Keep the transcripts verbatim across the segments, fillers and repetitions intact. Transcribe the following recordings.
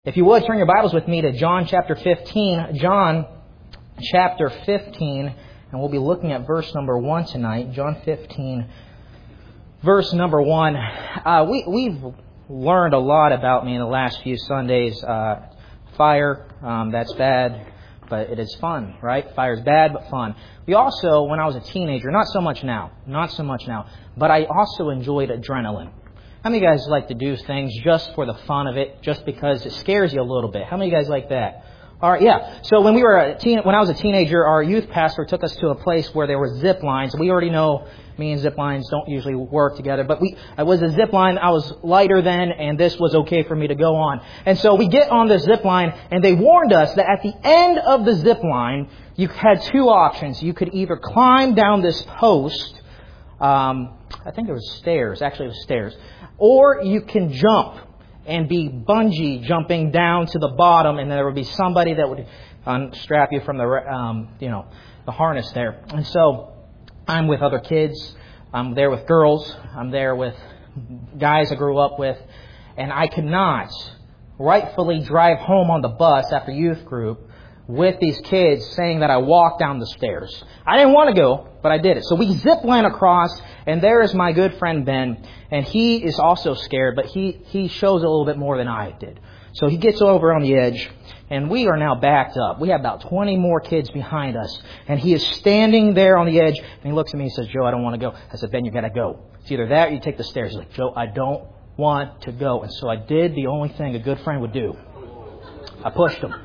If you would, turn your Bibles with me to John chapter fifteen. John chapter fifteen, and we'll be looking at verse number one tonight. John fifteen, verse number one. Uh, we, we've learned a lot about me in the last few Sundays. Uh, fire, um, that's bad, but it is fun, right? Fire's bad, but fun. We also, when I was a teenager, not so much now, not so much now, but I also enjoyed adrenaline. How many of you guys like to do things just for the fun of it, just because it scares you a little bit? How many of you guys like that? All right, yeah. So when we were a teen, when I was a teenager, our youth pastor took us to a place where there were zip lines. We already know me and zip lines don't usually work together, but we it was a zip line. I was lighter then, and this was okay for me to go on. And so we get on the zip line, and they warned us that at the end of the zip line, you had two options. You could either climb down this post. Um, I think it was stairs. Actually, it was stairs. Or you can jump and be bungee jumping down to the bottom, and there would be somebody that would unstrap you from the, um, you know, the harness there. And so I'm with other kids. I'm there with girls. I'm there with guys I grew up with. And I could not rightfully drive home on the bus after youth group with these kids saying that I walked down the stairs. I didn't want to go, but I did it. So we zip line across, and there is my good friend Ben, and he is also scared, but he, he shows a little bit more than I did. So he gets over on the edge, and we are now backed up. We have about twenty more kids behind us, and he is standing there on the edge, and he looks at me and says, "Joe, I don't want to go." I said, "Ben, you got to go. It's either that or you take the stairs." He's like, "Joe, I don't want to go." And so I did the only thing a good friend would do. I pushed him.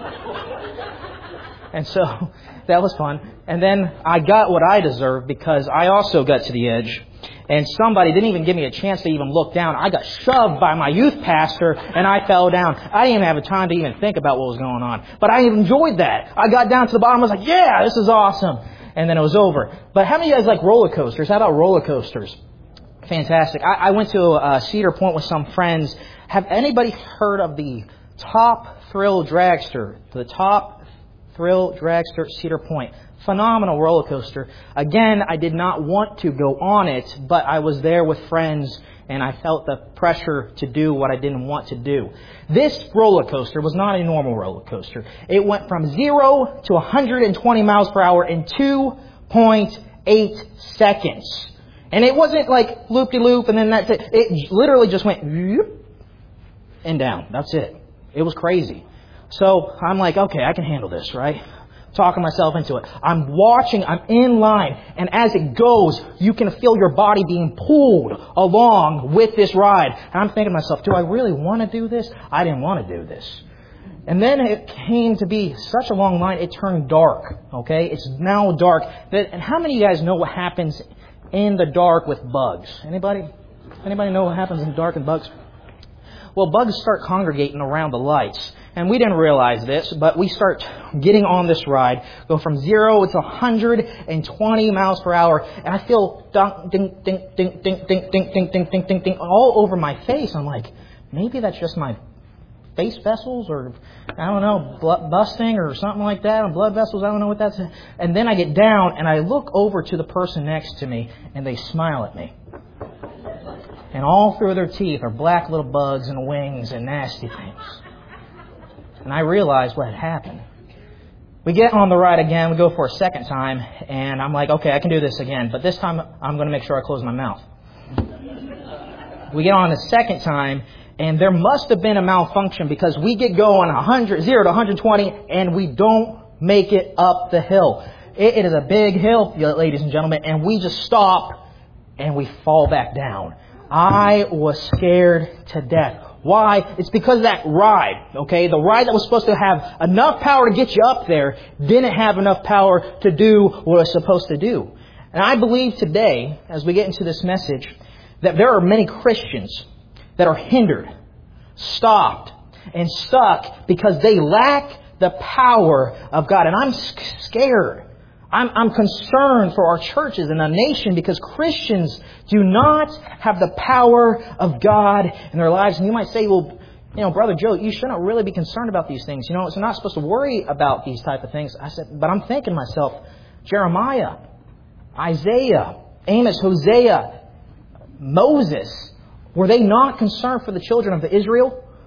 And so that was fun. And then I got what I deserved because I also got to the edge. And somebody didn't even give me a chance to even look down. I got shoved by my youth pastor and I fell down. I didn't even have a time to even think about what was going on. But I enjoyed that. I got down to the bottom. I was like, yeah, this is awesome. And then it was over. But how many of you guys like roller coasters? How about roller coasters? Fantastic. I, I went to uh, Cedar Point with some friends. Have anybody heard of the Top Thrill Dragster? The Top Thrill Dragster, Cedar Point. Phenomenal roller coaster. Again, I did not want to go on it, but I was there with friends and I felt the pressure to do what I didn't want to do. This roller coaster was not a normal roller coaster. It went from zero to one hundred twenty miles per hour in two point eight seconds. And it wasn't like loop-de-loop and then that's it. It literally just went and down. That's it. It was crazy. So I'm like, okay, I can handle this, right? Talking myself into it. I'm watching, I'm in line, and as it goes, you can feel your body being pulled along with this ride. And I'm thinking to myself, do I really want to do this? I didn't want to do this. And then it came to be such a long line, it turned dark, okay? It's now dark. And how many of you guys know what happens in the dark with bugs? Anybody? Anybody know what happens in the dark with bugs? Well, bugs start congregating around the lights. And we didn't realize this, but we start getting on this ride, go from zero to one hundred twenty miles per hour, and I feel ding, ding, ding, ding, ding, ding, ding, ding, ding, ding, ding, ding, all over my face. I'm like, maybe that's just my face vessels, or I don't know, blood busting or something like that, or blood vessels. I don't know what that's. And then I get down and I look over to the person next to me, and they smile at me. And all through their teeth are black little bugs and wings and nasty things. And I realized what had happened. We get on the ride again. We go for a second time. And I'm like, okay, I can do this again. But this time, I'm going to make sure I close my mouth. We get on the second time. And there must have been a malfunction because we get going one hundred, zero to one hundred twenty. And we don't make it up the hill. It, it is a big hill, ladies and gentlemen. And we just stop. And we fall back down. I was scared to death. Why? It's because that ride, okay, the ride that was supposed to have enough power to get you up there didn't have enough power to do what it was supposed to do. And I believe today, as we get into this message, that there are many Christians that are hindered, stopped, and stuck because they lack the power of God. And I'm scared. I'm, I'm concerned for our churches and the nation because Christians do not have the power of God in their lives. And you might say, well, you know, Brother Joe, you shouldn't really be concerned about these things. You know, it's not supposed to worry about these type of things. I said, but I'm thinking to myself, Jeremiah, Isaiah, Amos, Hosea, Moses, were they not concerned for the children of Israel?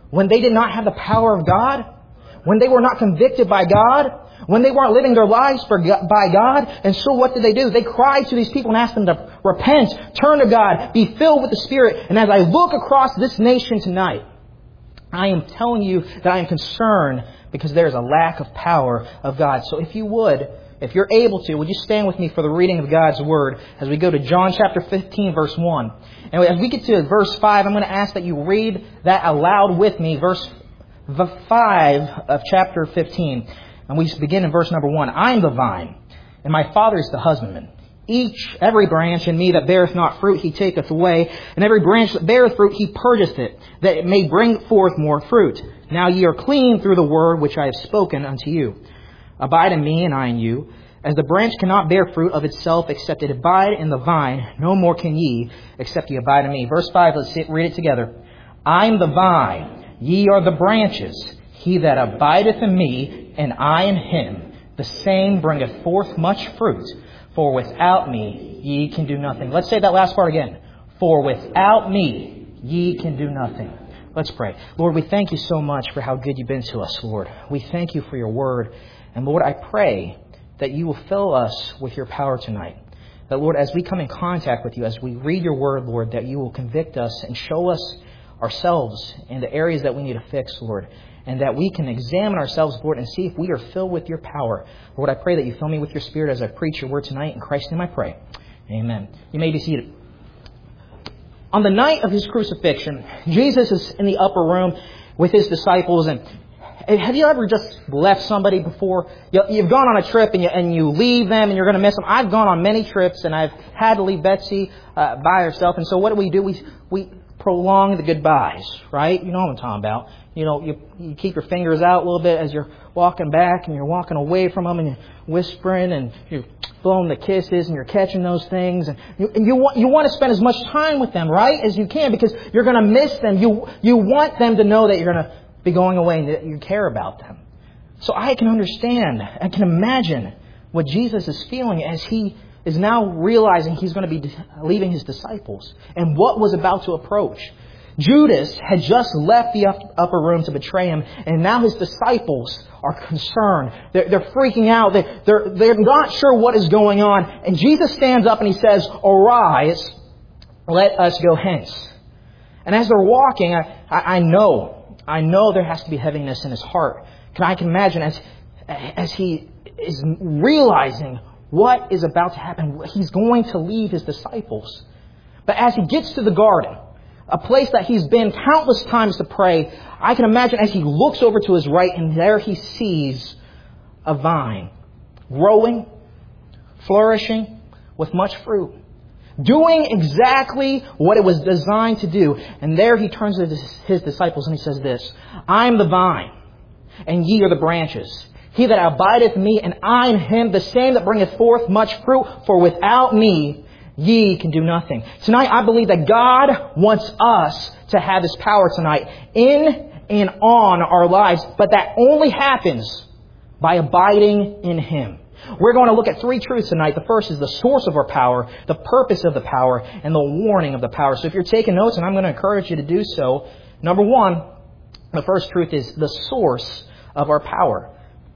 when they did not have the power of God, when they were not convicted by God, when they weren't living their lives for God, by God. And so what did they do? They cried to these people and asked them to repent, turn to God, be filled with the Spirit. And as I look across this nation tonight, I am telling you that I am concerned because there is a lack of power of God. So if you would, if you're able to, would you stand with me for the reading of God's Word as we go to John chapter fifteen, verse one. And as we get to verse five, I'm going to ask that you read that aloud with me, verse five of chapter fifteen. And we begin in verse number one. I am the vine, and my Father is the husbandman. Each, every branch in me that beareth not fruit, he taketh away. And every branch that beareth fruit, he purgeth it, that it may bring forth more fruit. Now ye are clean through the word which I have spoken unto you. Abide in me, and I in you. As the branch cannot bear fruit of itself, except it abide in the vine, no more can ye, except ye abide in me. Verse five, let's read it together. I am the vine, ye are the branches. He that abideth in me, and I in him, the same bringeth forth much fruit. For without me, ye can do nothing. Let's say that last part again. For without me, ye can do nothing. Let's pray. Lord, we thank you so much for how good you've been to us, Lord. We thank you for your word. And Lord, I pray that you will fill us with your power tonight. That, Lord, as we come in contact with you, as we read your word, Lord, that you will convict us and show us ourselves in the areas that we need to fix, Lord. And that we can examine ourselves, Lord, and see if we are filled with your power. Lord, I pray that you fill me with your Spirit as I preach your word tonight. In Christ's name I pray. Amen. You may be seated. On the night of his crucifixion, Jesus is in the upper room with his disciples. And have you ever just left somebody before? You've gone on a trip and you, and you leave them and you're going to miss them. I've gone on many trips and I've had to leave Betsy uh, by herself. And so what do we do? We we prolong the goodbyes, right? You know what I'm talking about. You know, you, you keep your fingers out a little bit as you're walking back and you're walking away from them and you're whispering and you're blowing the kisses and you're catching those things. And you, and you want you want to spend as much time with them, right, as you can, because you're going to miss them. You you want them to know that you're going to be going away and that you care about them. So I can understand, I can imagine what Jesus is feeling as he is now realizing he's going to be leaving his disciples and what was about to approach. Judas had just left the upper room to betray him, and now his disciples are concerned. They're, they're freaking out. They, they're, they're not sure what is going on. And Jesus stands up and he says, "Arise, let us go hence." And as they're walking, I, I, I know, I know there has to be heaviness in his heart. Can I can imagine as, as he is realizing what is about to happen, he's going to leave his disciples. But as he gets to the garden, a place that he's been countless times to pray, I can imagine as he looks over to his right, and there he sees a vine growing, flourishing with much fruit, doing exactly what it was designed to do. And there he turns to his disciples and he says this, "I am the vine, and ye are the branches. He that abideth in me, and I in him, the same that bringeth forth much fruit. For without me, ye can do nothing." Tonight, I believe that God wants us to have His power tonight in and on our lives. But that only happens by abiding in Him. We're going to look at three truths tonight. The first is the source of our power, the purpose of the power, and the warning of the power. So if you're taking notes, and I'm going to encourage you to do so, number one, the first truth is the source of our power.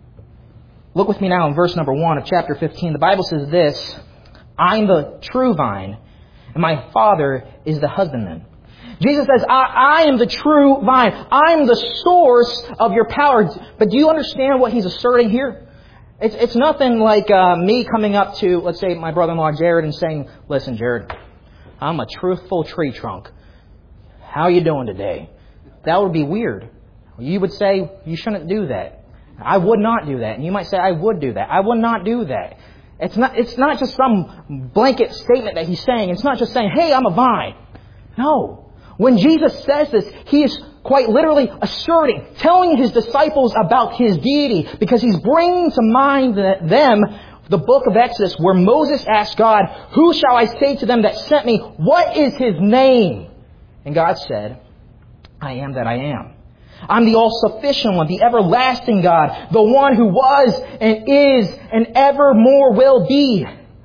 Look with me now in verse number one of chapter fifteen. The Bible says this, "I am the true vine, and my Father is the husbandman." Jesus says, I, I am the true vine. I am the source of your power. But do you understand what He's asserting here? It's, it's nothing like uh, me coming up to, let's say, my brother-in-law Jared and saying, "Listen, Jared, I'm a truthful tree trunk. How are you doing today?" That would be weird. You would say, "You shouldn't do that." I would not do that. And you might say, "I would do that." I would not do that. It's not, it's not just some blanket statement that He's saying. It's not just saying, "Hey, I'm a vine." No. When Jesus says this, He is quite literally asserting, telling His disciples about His deity, because He's bringing to mind them the book of Exodus, where Moses asked God, "Who shall I say to them that sent me? What is His name?" And God said, "I am that I am. I'm the all-sufficient one, the everlasting God, the one who was and is and evermore will be.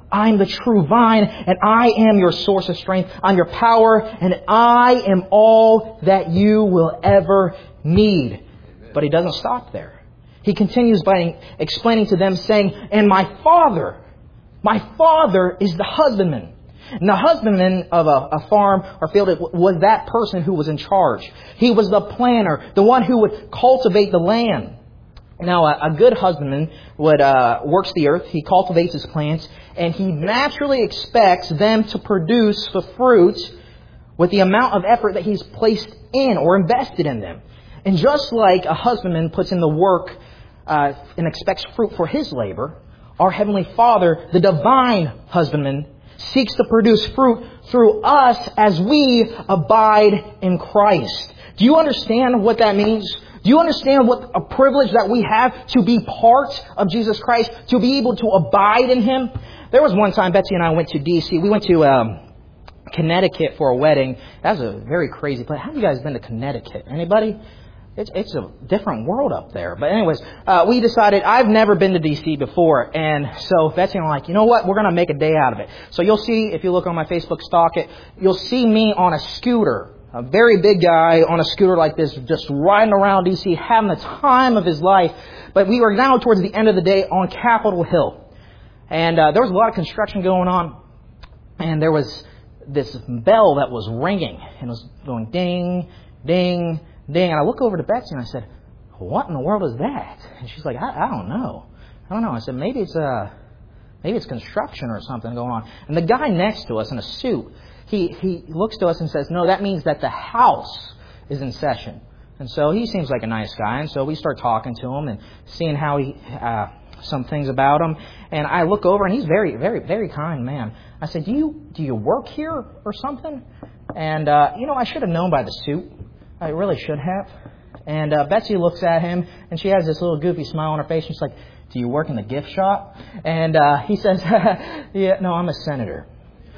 I'm the true vine, and I am your source of strength. I'm your power, and I am all that you will ever need. But He doesn't stop there. He continues by explaining to them, saying, and my Father, my Father is the husbandman. And the husbandman of a, a farm or field was that person who was in charge. He was the planner, the one who would cultivate the land. Now, a, a good husbandman would uh, works the earth. He cultivates his plants, and he naturally expects them to produce the fruit with the amount of effort that he's placed in or invested in them. And just like a husbandman puts in the work uh, and expects fruit for his labor, our Heavenly Father, the divine husbandman, seeks to produce fruit through us as we abide in Christ. Do you understand what that means? Do you understand what a privilege that we have to be part of Jesus Christ, to be able to abide in Him? There was one time Betsy and I went to D C. We went to um, Connecticut for a wedding. That was a very crazy place. How have you guys been to Connecticut? Anybody? It's, it's a different world up there. But anyways, uh, we decided, I've never been to D C before. And so Betsy and I were like, you know what? We're going to make a day out of it. So you'll see, if you look on my Facebook stalk it, you'll see me on a scooter. A very big guy on a scooter like this, just riding around D C, having the time of his life. But we were now towards the end of the day on Capitol Hill. And uh, there was a lot of construction going on. And there was this bell that was ringing. And it was going ding, ding, ding. And I look over to Betsy and I said, what in the world is that? And she's like, I, I don't know. I don't know. I said, maybe it's uh, maybe it's construction or something going on. And the guy next to us in a suit, He he looks to us and says, no, that means that the House is in session. And so he seems like a nice guy. And so we start talking to him and seeing how he, uh, some things about him. And I look over and he's very, very, very kind man. I said, do you, do you work here or something? And, uh, you know, I should have known by the suit. I really should have. And uh, Betsy looks at him and she has this little goofy smile on her face. She's like, do you work in the gift shop? And uh, he says, yeah, no, I'm a senator.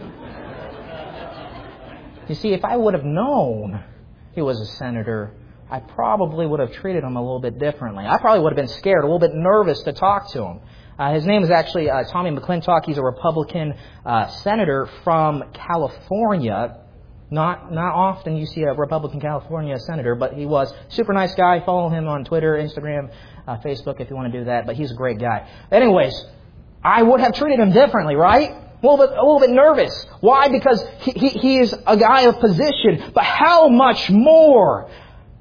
You see, if I would have known he was a senator, I probably would have treated him a little bit differently. I probably would have been scared, a little bit nervous to talk to him. Uh, his name is actually uh, Tommy McClintock. He's a Republican uh, senator from California. Not not often you see a Republican California senator, but he was. Super nice guy. Follow him on Twitter, Instagram, uh, Facebook if you want to do that. But he's a great guy. Anyways, I would have treated him differently, right? A little bit, a little bit nervous. Why? Because he, he, he is a guy of position. But how much more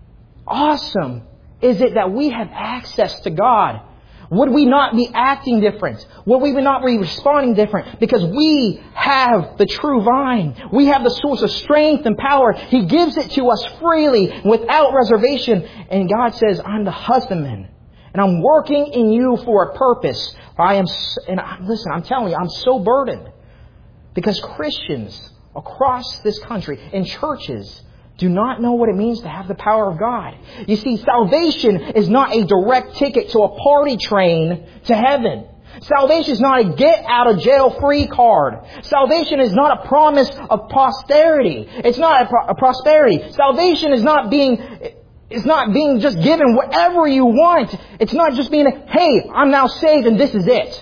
awesome is it that we have access to God? Would we not be acting different? Would we not be responding different? Because we have the true vine. We have the source of strength and power. He gives it to us freely, without reservation. And God says, I'm the husbandman. And I'm working in you for a purpose. I am, and I, listen, I'm telling you, I'm so burdened. Because Christians across this country, in churches, do not know what it means to have the power of God. You see, salvation is not a direct ticket to a party train to heaven. Salvation is not a get-out-of-jail-free card. Salvation is not a promise of posterity. It's not a, pro- a prosperity. Salvation is not being... It's not being just given whatever you want. It's not just being, hey, I'm now saved and this is it.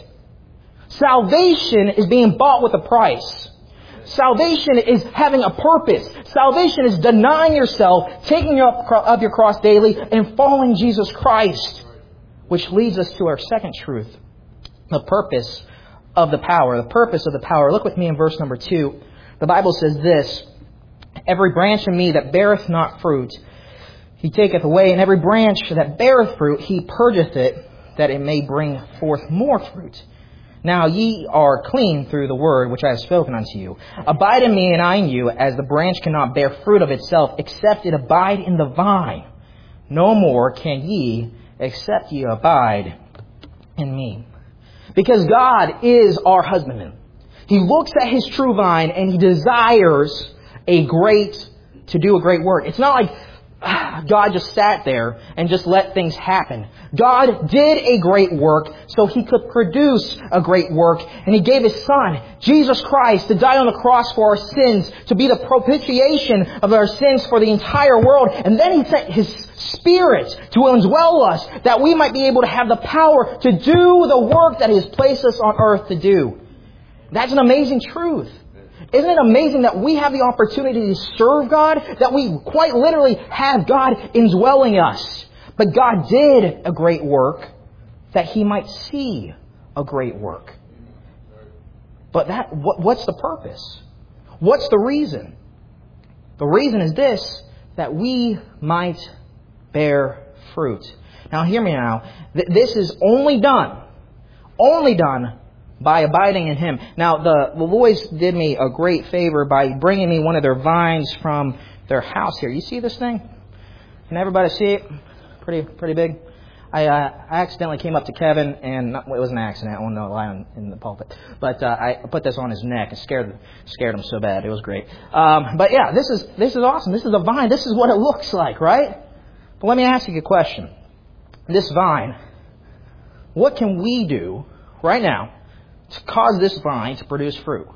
Salvation is being bought with a price. Salvation is having a purpose. Salvation is denying yourself, taking up your cross daily, and following Jesus Christ. Which leads us to our second truth. The purpose of the power. The purpose of the power. Look with me in verse number two. The Bible says this, every branch in me that beareth not fruit, He taketh away, and every branch that beareth fruit, He purgeth it, that it may bring forth more fruit. Now ye are clean through the word which I have spoken unto you. Abide in me, and I in you, as the branch cannot bear fruit of itself, except it abide in the vine. No more can ye, except ye abide in me. Because God is our husbandman. He looks at His true vine, and He desires a great, to do a great work. It's not like God just sat there and just let things happen. God did a great work so He could produce a great work. And He gave His Son, Jesus Christ, to die on the cross for our sins, to be the propitiation of our sins for the entire world. And then He sent His Spirit to indwell us, that we might be able to have the power to do the work that He has placed us on earth to do. That's an amazing truth. Isn't it amazing that we have the opportunity to serve God? That we quite literally have God indwelling us. But God did a great work that He might see a great work. But that what, what's the purpose? What's the reason? The reason is this, that we might bear fruit. Now hear me now. This is only done, only done by abiding in Him. Now the, the Lloyds did me a great favor by bringing me one of their vines from their house here. You see this thing? Can everybody see it? Pretty pretty big. I, uh, I accidentally came up to Kevin, and not, well, it was an accident. I won't know lie on, in the pulpit, but uh, I put this on his neck and scared scared him so bad. It was great. Um, but yeah, this is this is awesome. This is a vine. This is what it looks like, right? But let me ask you a question. This vine, what can we do right now to cause this vine to produce fruit?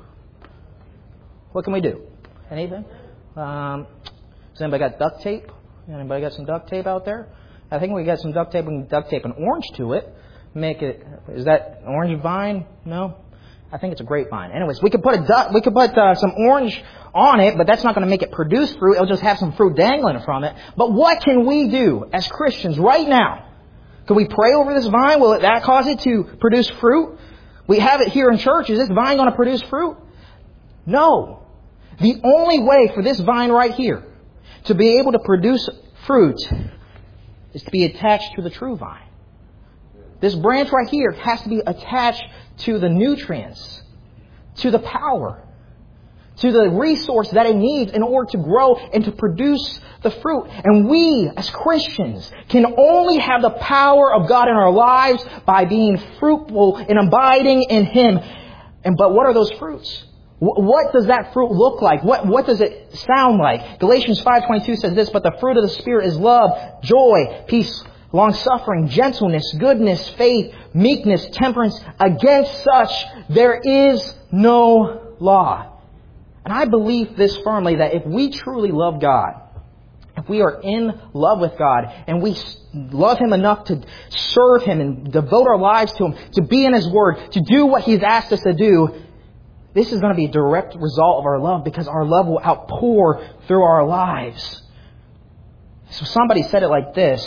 What can we do? Anything? Um, has anybody got duct tape? Anybody got some duct tape out there? I think we got some duct tape. We can duct tape an orange to it. Make it. Is that orange vine? No. I think it's a grapevine. Anyways, we could put a duct. We could put uh, some orange on it, but that's not going to make it produce fruit. It'll just have some fruit dangling from it. But what can we do as Christians right now? Can we pray over this vine? Will that cause it to produce fruit? We have it here in church. Is this vine going to produce fruit? No. The only way for this vine right here to be able to produce fruit is to be attached to the true vine. This branch right here has to be attached to the nutrients, to the power, to the resource that it needs in order to grow and to produce the fruit. And we, as Christians, can only have the power of God in our lives by being fruitful and abiding in Him. And but what are those fruits? What does that fruit look like? What, what does it sound like? Galatians five twenty-two says this, but the fruit of the Spirit is love, joy, peace, long-suffering, gentleness, goodness, faith, meekness, temperance. Against such there is no law. And I believe this firmly, that if we truly love God, if we are in love with God, and we love Him enough to serve Him and devote our lives to Him, to be in His Word, to do what He's asked us to do, this is going to be a direct result of our love, because our love will outpour through our lives. So somebody said it like this,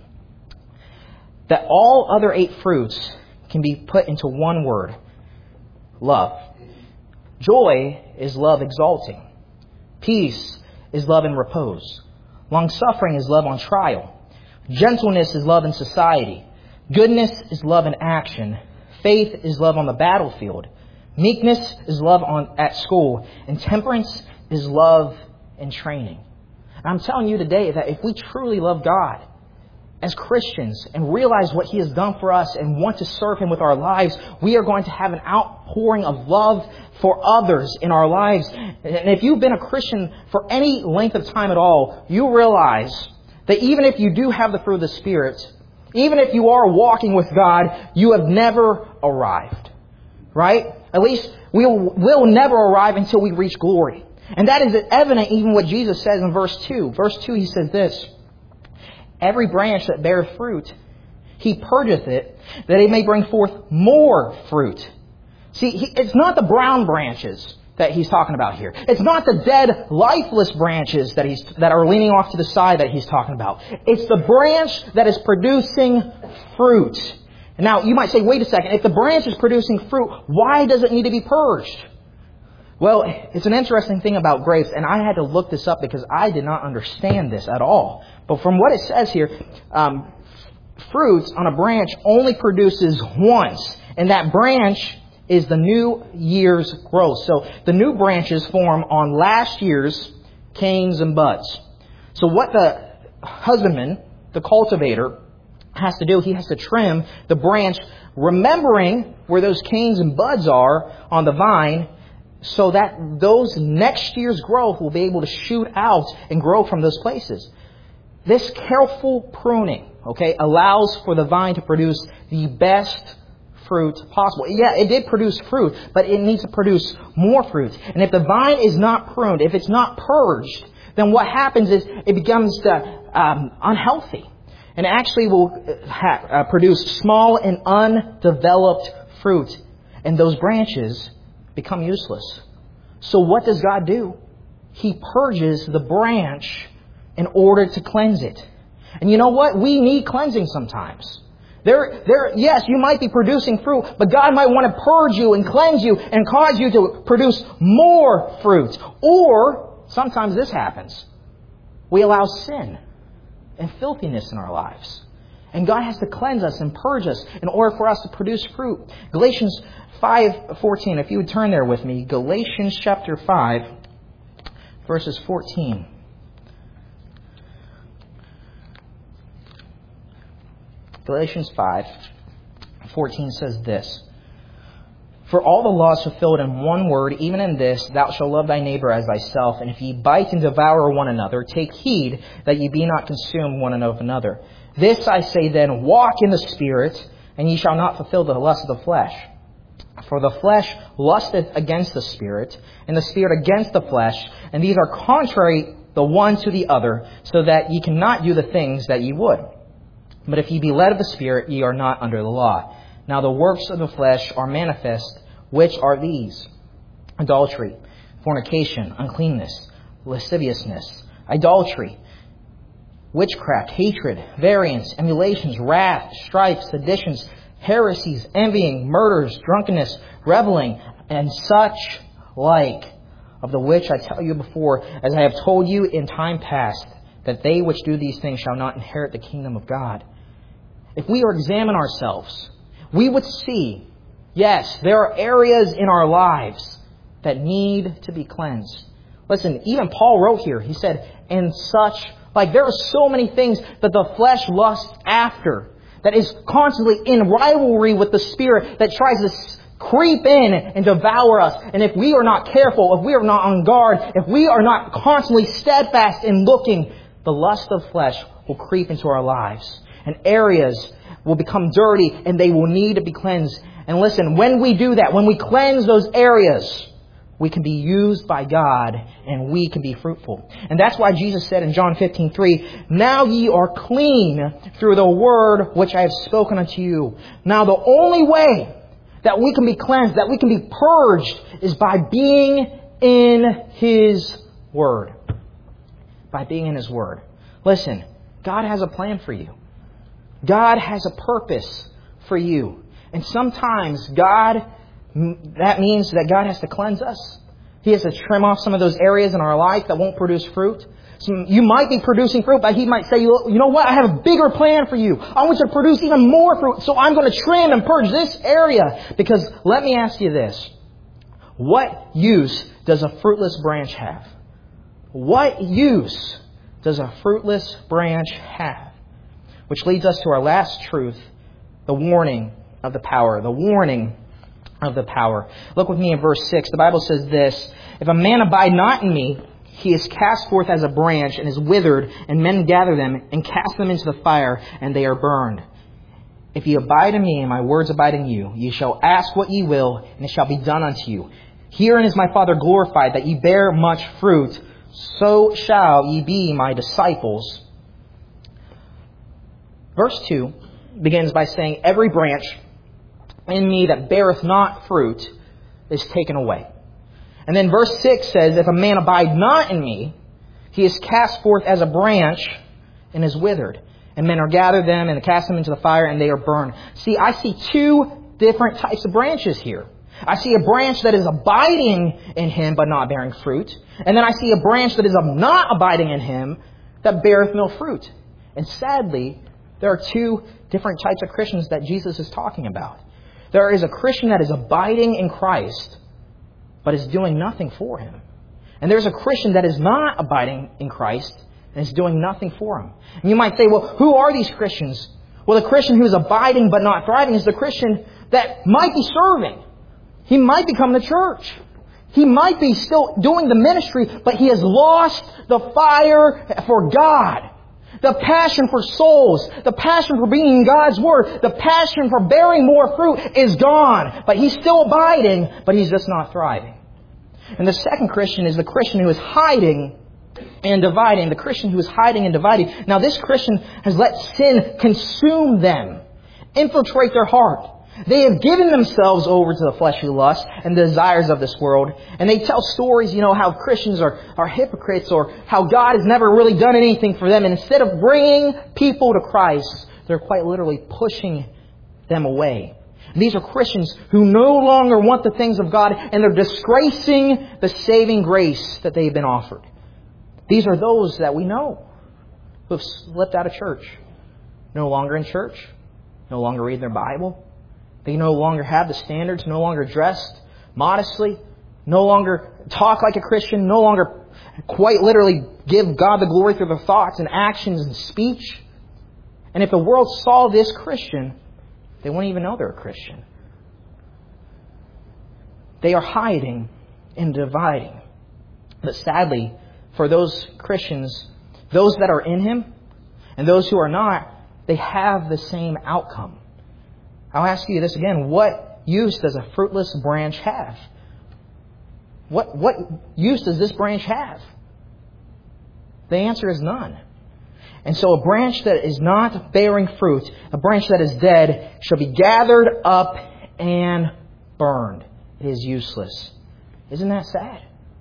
that all other eight fruits can be put into one word: love. Joy is love exalting. Peace is love in repose. Long-suffering is love on trial. Gentleness is love in society. Goodness is love in action. Faith is love on the battlefield. Meekness is love on at school. And temperance is love in training. And I'm telling you today that if we truly love God as Christians and realize what He has done for us and want to serve Him with our lives, we are going to have an outpouring of love for others in our lives. And if you've been a Christian for any length of time at all, you realize that even if you do have the fruit of the Spirit, even if you are walking with God, you have never arrived. Right? At least we will, will never arrive until we reach glory. And that is evident even what Jesus says in verse two. Verse two, He says this, every branch that beareth fruit, He purgeth it, that it may bring forth more fruit. See, he, it's not the brown branches that He's talking about here. It's not the dead, lifeless branches that he's that are leaning off to the side that He's talking about. It's the branch that is producing fruit. Now, you might say, wait a second, if the branch is producing fruit, why does it need to be purged? Well, it's an interesting thing about grapes, and I had to look this up because I did not understand this at all. But from what it says here, um, fruits on a branch only produces once, and that branch is the new year's growth. So the new branches form on last year's canes and buds. So what the husbandman, the cultivator, has to do, he has to trim the branch, remembering where those canes and buds are on the vine, so that those next year's growth will be able to shoot out and grow from those places. This careful pruning, okay, allows for the vine to produce the best fruit possible. Yeah, it did produce fruit, but it needs to produce more fruit. And if the vine is not pruned, if it's not purged, then what happens is it becomes uh, um, unhealthy. And actually will ha- uh, produce small and undeveloped fruit. And those branches become useless. So what does God do? He purges the branch in order to cleanse it. And you know what? We need cleansing sometimes. There, there, yes, you might be producing fruit, but God might want to purge you and cleanse you and cause you to produce more fruit. Or sometimes this happens. We allow sin and filthiness in our lives. And God has to cleanse us and purge us in order for us to produce fruit. Galatians five fourteen, if you would turn there with me. Galatians chapter five, verses fourteen. Galatians five fourteen says this. For all the law is fulfilled in one word, even in this, thou shalt love thy neighbor as thyself. And if ye bite and devour one another, take heed that ye be not consumed one of another. This I say then, walk in the Spirit, and ye shall not fulfill the lust of the flesh. For the flesh lusteth against the Spirit, and the Spirit against the flesh, and these are contrary the one to the other, so that ye cannot do the things that ye would. But if ye be led of the Spirit, ye are not under the law. Now the works of the flesh are manifest, which are these: adultery, fornication, uncleanness, lasciviousness, idolatry, witchcraft, hatred, variance, emulations, wrath, strife, seditions, heresies, envying, murders, drunkenness, reveling, and such like, of the which I tell you before, as I have told you in time past, that they which do these things shall not inherit the kingdom of God. If we examine ourselves, we would see, yes, there are areas in our lives that need to be cleansed. Listen, even Paul wrote here, he said, and such, like there are so many things that the flesh lusts after, that is constantly in rivalry with the Spirit, that tries to creep in and devour us. And if we are not careful, if we are not on guard, if we are not constantly steadfast in looking, the lust of flesh will creep into our lives. And areas will become dirty and they will need to be cleansed. And listen, when we do that, when we cleanse those areas, we can be used by God and we can be fruitful. And that's why Jesus said in John fifteen three, now ye are clean through the word which I have spoken unto you. Now the only way that we can be cleansed, that we can be purged, is by being in His word. By being in His word. Listen, God has a plan for you. God has a purpose for you. And sometimes God, that means that God has to cleanse us. He has to trim off some of those areas in our life that won't produce fruit. So you might be producing fruit, but He might say, you know what, I have a bigger plan for you. I want you to produce even more fruit. So I'm going to trim and purge this area. Because let me ask you this. What use does a fruitless branch have? What use does a fruitless branch have? Which leads us to our last truth, the warning of the power. The warning of the power. Look with me in verse six. The Bible says this, if a man abide not in me, he is cast forth as a branch and is withered, and men gather them and cast them into the fire, and they are burned. If ye abide in me, and my words abide in you, ye shall ask what ye will, and it shall be done unto you. Herein is my Father glorified, that ye bear much fruit, so shall ye be my disciples. Verse two begins by saying, every branch in me that beareth not fruit is taken away. And then verse six says, if a man abide not in me, he is cast forth as a branch and is withered. And men are gathered them and cast them into the fire, and they are burned. See, I see two different types of branches here. I see a branch that is abiding in Him but not bearing fruit. And then I see a branch that is not abiding in Him that beareth no fruit. And sadly, there are two different types of Christians that Jesus is talking about. There is a Christian that is abiding in Christ, but is doing nothing for Him. And there's a Christian that is not abiding in Christ and is doing nothing for Him. And you might say, well, who are these Christians? Well, the Christian who is abiding but not thriving is the Christian that might be serving. He might become the church. He might be still doing the ministry, but he has lost the fire for God. The passion for souls, the passion for being in God's Word, the passion for bearing more fruit is gone. But he's still abiding, but he's just not thriving. And the second Christian is the Christian who is hiding and dividing. The Christian who is hiding and dividing. Now this Christian has let sin consume them, infiltrate their heart. They have given themselves over to the fleshly lust and the desires of this world. And they tell stories, you know, how Christians are, are hypocrites or how God has never really done anything for them. And instead of bringing people to Christ, they're quite literally pushing them away. And these are Christians who no longer want the things of God, and they're disgracing the saving grace that they've been offered. These are those that we know who have slipped out of church. No longer in church. No longer read their Bible. They no longer have the standards, no longer dressed modestly, no longer talk like a Christian, no longer quite literally give God the glory through their thoughts and actions and speech. And if the world saw this Christian, they wouldn't even know they're a Christian. They are hiding and dividing. But sadly, for those Christians, those that are in Him and those who are not, they have the same outcome. I'll ask you this again. What use does a fruitless branch have? What, what use does this branch have? The answer is none. And so a branch that is not bearing fruit, a branch that is dead, shall be gathered up and burned. It is useless. Isn't that sad?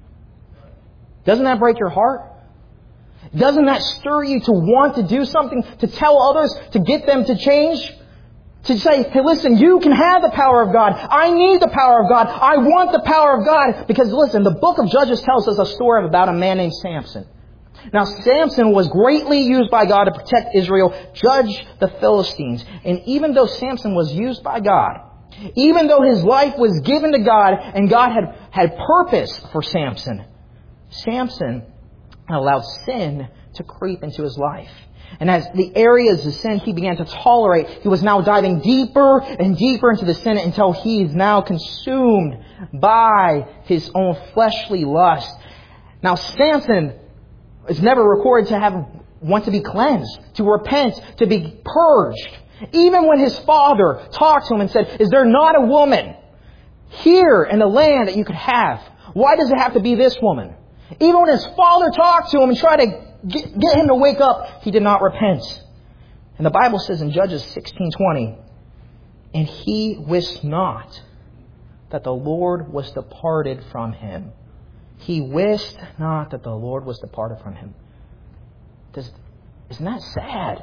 Doesn't that break your heart? Doesn't that stir you to want to do something, to tell others, to get them to change? To say, hey, listen, you can have the power of God. I need the power of God. I want the power of God. Because listen, the book of Judges tells us a story about a man named Samson. Now, Samson was greatly used by God to protect Israel, judge the Philistines. And even though Samson was used by God, even though his life was given to God and God had, had purpose for Samson, Samson allowed sin to creep into his life. And as the areas of sin he began to tolerate, he was now diving deeper and deeper into the sin until he is now consumed by his own fleshly lust. Now, Samson is never recorded to have want to be cleansed, to repent, to be purged. Even when his father talked to him and said, "Is there not a woman here in the land that you could have? Why does it have to be this woman?" Even when his father talked to him and tried to get, get him to wake up, he did not repent. And the Bible says in Judges sixteen twenty, "And he wist not that the Lord was departed from him." He wist not that the Lord was departed from him. Does, isn't that sad?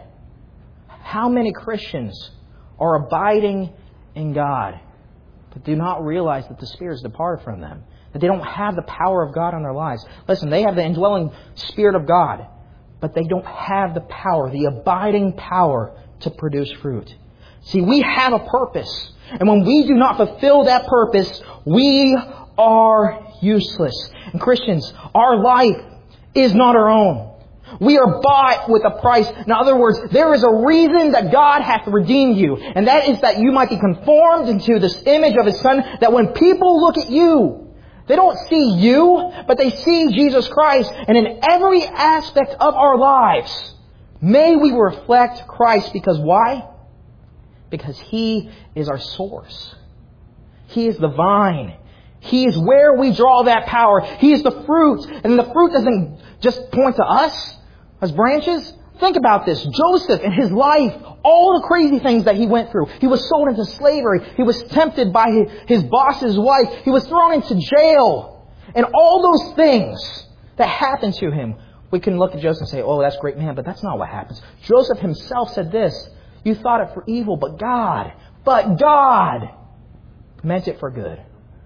How many Christians are abiding in God but do not realize that the Spirit is departed from them? That they don't have the power of God on their lives. Listen, they have the indwelling Spirit of God, but they don't have the power, the abiding power to produce fruit. See, we have a purpose. And when we do not fulfill that purpose, we are useless. And Christians, our life is not our own. We are bought with a price. In other words, there is a reason that God hath redeemed you. And that is that you might be conformed into this image of His Son. That when people look at you, they don't see you, but they see Jesus Christ. And in every aspect of our lives, may we reflect Christ. Because why? Because He is our source. He is the vine. He is where we draw that power. He is the fruit. And the fruit doesn't just point to us as branches. Think about this. Joseph in his life, all the crazy things that he went through. He was sold into slavery. He was tempted by his, his boss's wife. He was thrown into jail. And all those things that happened to him. We can look at Joseph and say, "Oh, that's a great man," but that's not what happens. Joseph himself said this, "You thought it for evil, but God, but God meant it for good."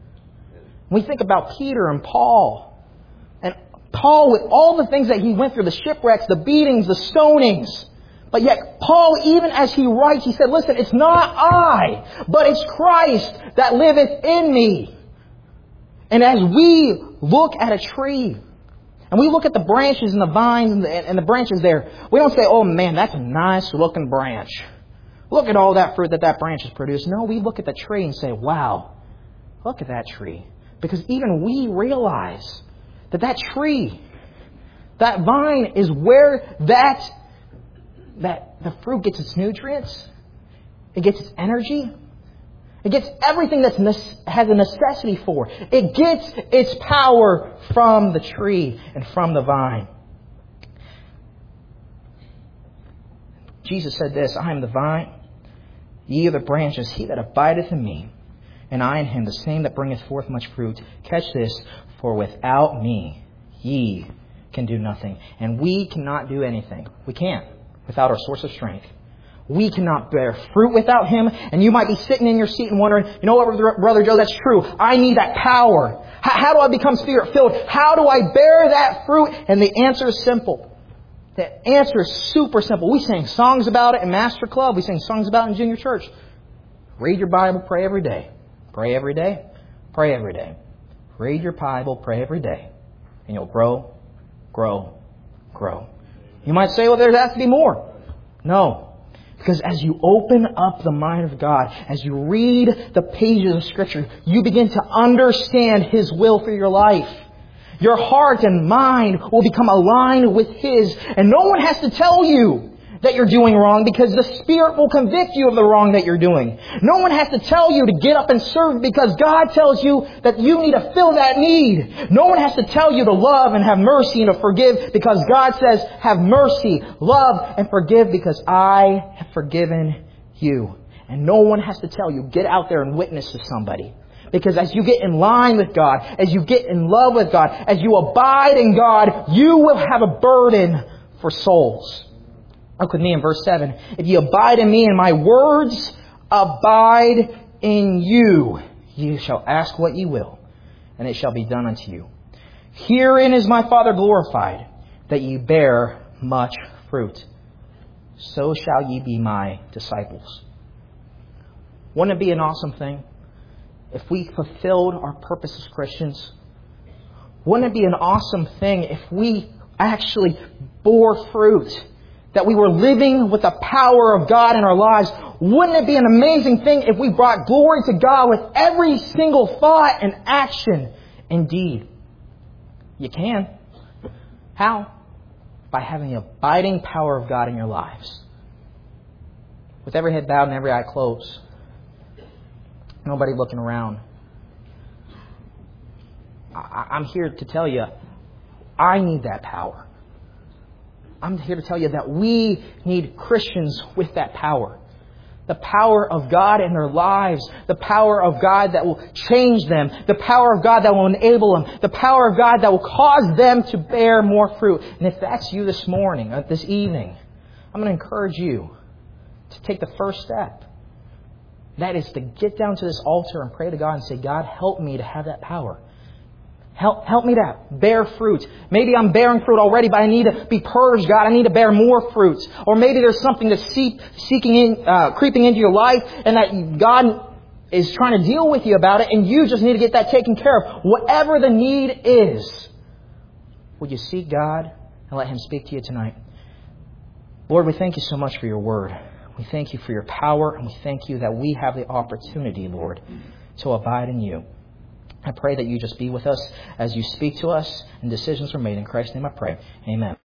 We think about Peter and Paul. And Paul, with all the things that he went through, the shipwrecks, the beatings, the stonings. But yet, Paul, even as he writes, he said, "Listen, it's not I, but it's Christ that liveth in me." And as we look at a tree, and we look at the branches and the vines and the, and the branches there, we don't say, "Oh man, that's a nice looking branch. Look at all that fruit that that branch has produced." No, we look at the tree and say, "Wow, look at that tree." Because even we realize that that tree, that vine is where that, that the fruit gets its nutrients. It gets its energy. It gets everything that has a necessity for. It gets its power from the tree and from the vine. Jesus said this, "I am the vine, Ye are the branches, he that abideth in me, and I in him, the same that bringeth forth much fruit. Catch this, for without me ye can do nothing. And we cannot do anything. We can't without our source of strength. We cannot bear fruit without Him. And you might be sitting in your seat and wondering, you know what, Brother Joe, that's true. I need that power. How, how do I become Spirit-filled? How do I bear that fruit? And the answer is simple. The answer is super simple. We sing songs about it in Master Club. We sing songs about it in Junior Church. Read your Bible, pray every day. Pray every day. Pray every day. Read your Bible, pray every day. And you'll grow, grow, grow. You might say, well, there has to be more. No. Because as you open up the mind of God, as you read the pages of Scripture, you begin to understand His will for your life. Your heart and mind will become aligned with His. And no one has to tell you that you're doing wrong, because the Spirit will convict you of the wrong that you're doing. No one has to tell you to get up and serve, because God tells you that you need to fill that need. No one has to tell you to love and have mercy and to forgive, because God says, have mercy, love, and forgive, because I have forgiven you. And no one has to tell you, get out there and witness to somebody. Because as you get in line with God, as you get in love with God, as you abide in God, you will have a burden for souls. Look with me in verse seven. If ye abide in me and my words abide in you, ye shall ask what ye will, and it shall be done unto you. Herein is my Father glorified, that ye bear much fruit. So shall ye be my disciples. Wouldn't it be an awesome thing if we fulfilled our purpose as Christians? Wouldn't it be an awesome thing if we actually bore fruit? That we were living with the power of God in our lives? Wouldn't it be an amazing thing if we brought glory to God with every single thought and action? Indeed, you can. How? By having the abiding power of God in your lives. With every head bowed and every eye closed. Nobody looking around. I'm here to tell you, I need that power. I'm here to tell you that we need Christians with that power. The power of God in their lives. The power of God that will change them. The power of God that will enable them. The power of God that will cause them to bear more fruit. And if that's you this morning, or this evening, I'm going to encourage you to take the first step. That is to get down to this altar and pray to God and say, God, help me to have that power. Help, help me to bear fruit. Maybe I'm bearing fruit already, but I need to be purged, God. I need to bear more fruit. Or maybe there's something that's seep, seeking in, uh, creeping into your life, and that God is trying to deal with you about it, and you just need to get that taken care of. Whatever the need is, would you seek God and let Him speak to you tonight? Lord, we thank you so much for your word. We thank you for your power, and we thank you that we have the opportunity, Lord, to abide in you. I pray that you just be with us as you speak to us and decisions are made. In Christ's name I pray. Amen.